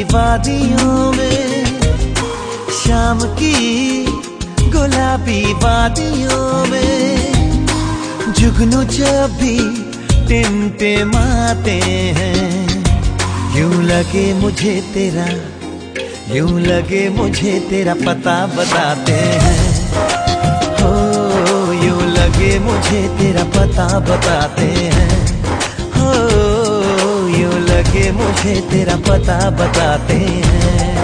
वादियों में, शाम की गुलाबी वादियों में, जुगनू जब भी टिमटिमाते हैं, यूं लगे मुझे तेरा, यूं लगे मुझे तेरा पता बताते हैं। हो यूं लगे मुझे तेरा पता बताते हैं, हो यूं लगे मुझे तेरा पता बताते हैं।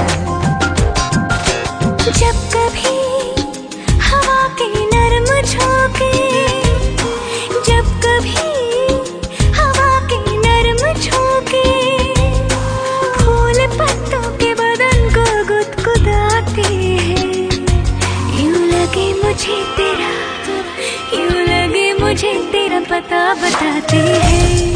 जब कभी हवा के नरम झोंके, जब कभी हवा के नरम झोंके, फूल पत्तों के बदन को गुदगुदाते हैं, यूं लगे मुझे तेरा, यूं लगे मुझे तेरा पता बताते हैं,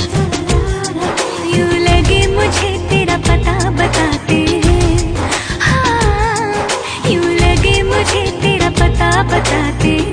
यूं लगे मुझे तेरा पता बताते हैं, हाँ यूं लगे मुझे तेरा पता बताते हैं।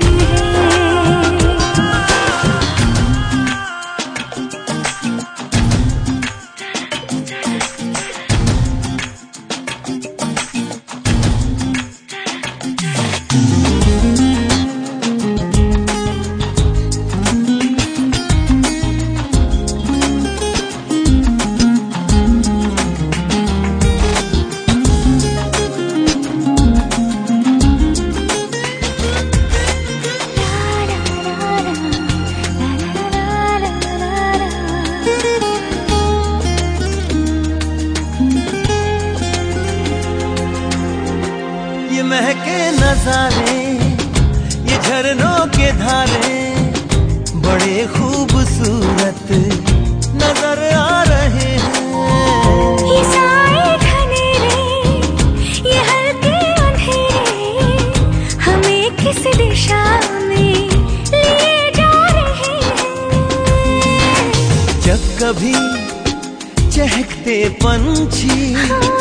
ये महके नजारे, ये झरनों के धारे, बड़े खूबसूरत नजर आ रहे हैं। ये साए घनेरे, ये हल्के अंधेरे, हमें किस दिशा में लिए जा रहे हैं। जब कभी चहकते पंछी,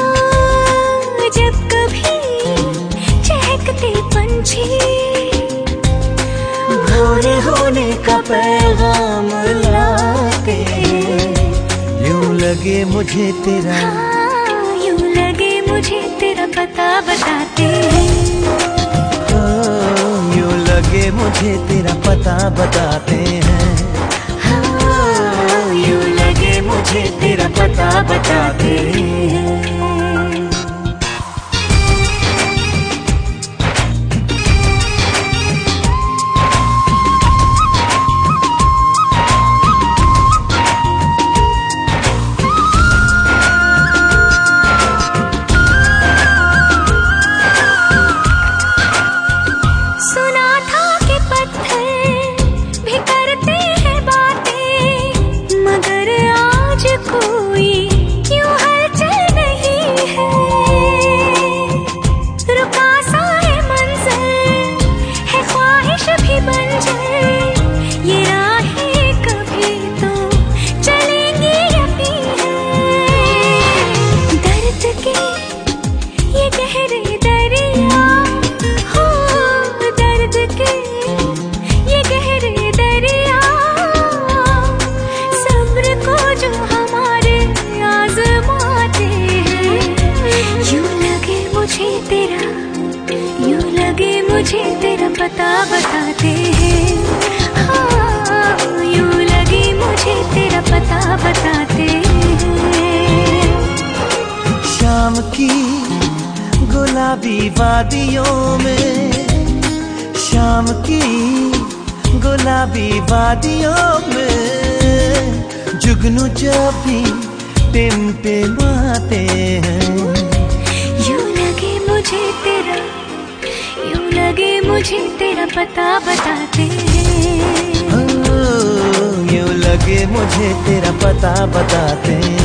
जब कभी चहकते पंछी, भोर होने का पैगाम लाते, यूं लगे मुझे तेरा, यूं लगे मुझे तेरा पता बताते हैं, यूं लगे मुझे तेरा पता बताते हैं, यूं लगे मुझे तेरा पता बताते हैं। मुझे तेरा पता बताते हैं, हाँ यूं लगे मुझे तेरा पता बताते हैं। शाम की गुलाबी वादियों में, शाम की गुलाबी वादियों में, जुगनू जब भी टिमटिमाते हैं, यूं लगे मुझे तेरा, यूं लगे मुझे तेरा पता बताते हैं, यूं लगे मुझे तेरा पता बताते हैं।